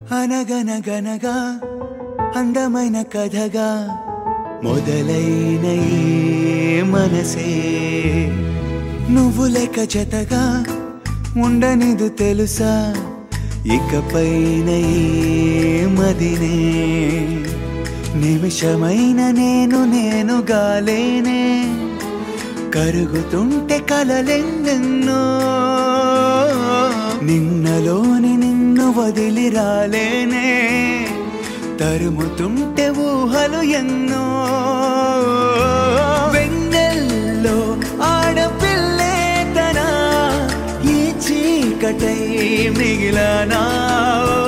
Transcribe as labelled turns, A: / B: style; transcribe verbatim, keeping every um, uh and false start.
A: అనగనగనగా అందమైన కథగా మొదలైన ఈ మనసే నువ్వు లేక జతగా ఉండనిదు తెలుసా ఇకపైన ఈ మదినే నిమిషమైన నేను నేను గాలేనే కరుగుతుంటే కలలెన్నెన్నో నిన్నలోని నిన్ను వదిలి రాలేనే తరుముతుంటే ఊహలు ఎన్నో వెన్నెల్లో ఆడపిల్లే తన ఈ చీకటై మిగిలనా